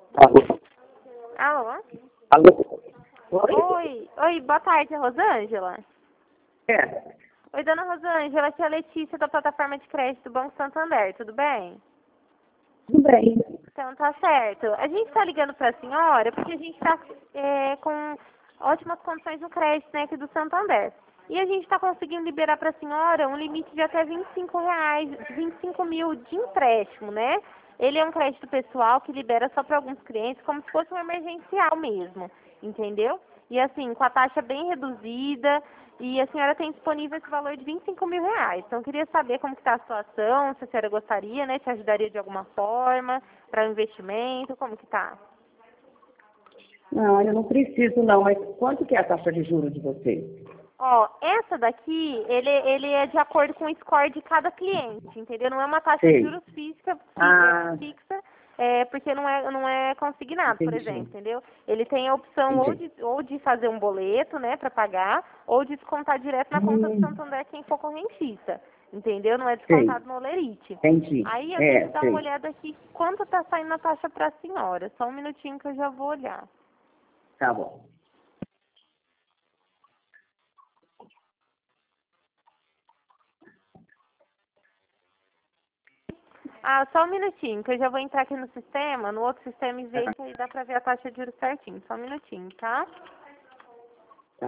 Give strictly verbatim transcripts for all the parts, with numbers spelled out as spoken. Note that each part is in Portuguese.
Alô? Alô? Alô? Oi? Oi, oi, boa tarde, é Rosângela? É, Oi, dona Rosângela, aqui é a Letícia da plataforma de crédito do Banco Santander, tudo bem? tudo bem. Então tá certo. A gente está ligando para a senhora porque a gente está com ótimas condições no crédito, né, aqui do Santander. E a gente está conseguindo liberar para a senhora um limite de até vinte e cinco reais, vinte e cinco mil de empréstimo, né? Ele é um crédito pessoal que libera só para alguns clientes, como se fosse um emergencial mesmo, entendeu? E assim, com a taxa bem reduzida, e a senhora tem disponível esse valor de vinte e cinco mil reais. Então, eu queria saber como está a situação, se a senhora gostaria, né, te ajudaria de alguma forma para o investimento, como que tá? Não, eu não preciso não, mas quanto que é a taxa de juros de vocês? Ó, essa daqui, ele, ele é de acordo com o score de cada cliente, entendeu? Não é uma taxa de Sei. juros fixa, fi- é, Ah, fixa é, porque não é, não é consignado, por exemplo, entendi. entendeu? Ele tem a opção ou Entendi. de, ou de fazer um boleto, né, para pagar, ou de descontar direto na conta do Hum, Santander quem for correntista, entendeu? Não é sei. descontado no Olerite. Entendi. Aí eu tenho que É, dar uma sei. olhada aqui quanto tá saindo a taxa para a senhora. Só um minutinho que eu já vou olhar. Tá bom. Ah, só um minutinho, que eu já vou entrar aqui no sistema, no outro sistema e ver que aí dá pra ver a taxa de juros certinho. Só um minutinho, tá? Tá.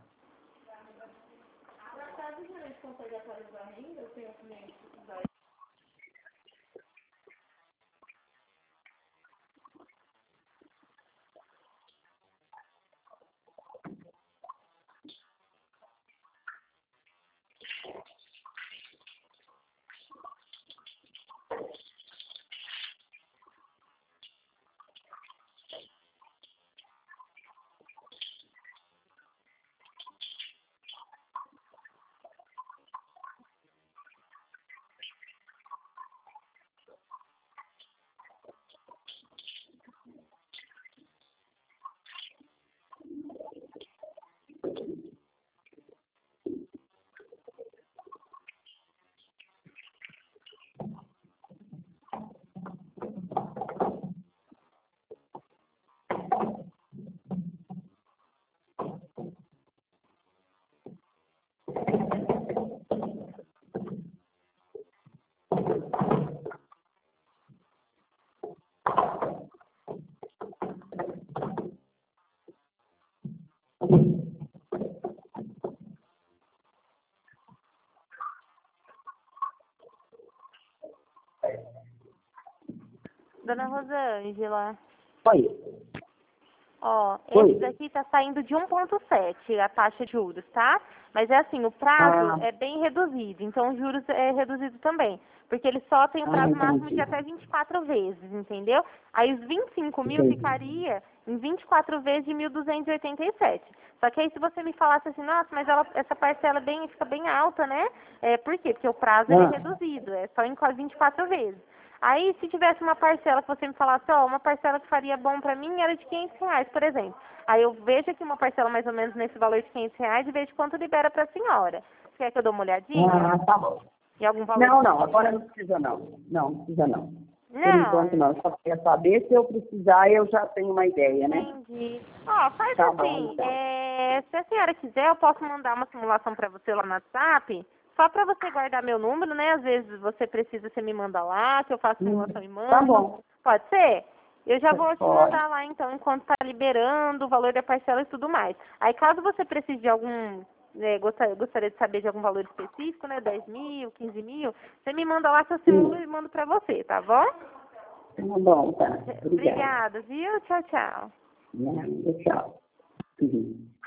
Dona Rosângela, Oi. ó, esse Oi. daqui tá saindo de um ponto sete a taxa de juros, tá? Mas é assim, o prazo Ah, é bem reduzido, então os juros é reduzido também. Porque ele só tem o ah, prazo máximo de entendi. até vinte e quatro vezes, entendeu? Aí os vinte e cinco mil Entendi. ficaria em vinte e quatro vezes de mil duzentos e oitenta e sete. Só que aí se você me falasse assim, nossa, mas ela, essa parcela é bem, fica bem alta, né? É, por quê? Porque o prazo ele é Ah, reduzido, é só em quase vinte e quatro vezes. Aí, se tivesse uma parcela que você me falasse, ó, uma parcela que faria bom pra mim era de quinhentos reais, por exemplo. Aí eu vejo aqui uma parcela mais ou menos nesse valor de quinhentos reais e vejo quanto libera pra senhora. Você quer que eu dê uma olhadinha? ah, tá bom. Em algum valor Não, não, agora específico? não precisa não. Não, não precisa não. Por enquanto Não, não. Eu só queria saber se eu precisar, eu já tenho uma ideia, né? entendi. Ó, faz Tá bom, assim, então. é, se a senhora quiser, eu posso mandar uma simulação pra você lá no WhatsApp, só pra você guardar meu número, né? Às vezes você precisa, você me manda lá, que eu faço Hum, simulação e tá mando. bom. Pode ser? Eu já vou te Pode. mandar lá, então, enquanto tá liberando o valor da parcela e tudo mais. Aí, caso você precise de algum, né, gostaria, gostaria de saber de algum valor específico, né? dez mil, quinze mil, você me manda lá que eu simulo Sim. e mando pra você, tá bom? Tá bom, tá. Obrigada. Obrigada, viu? Tchau, tchau. Né? Tchau. Uhum.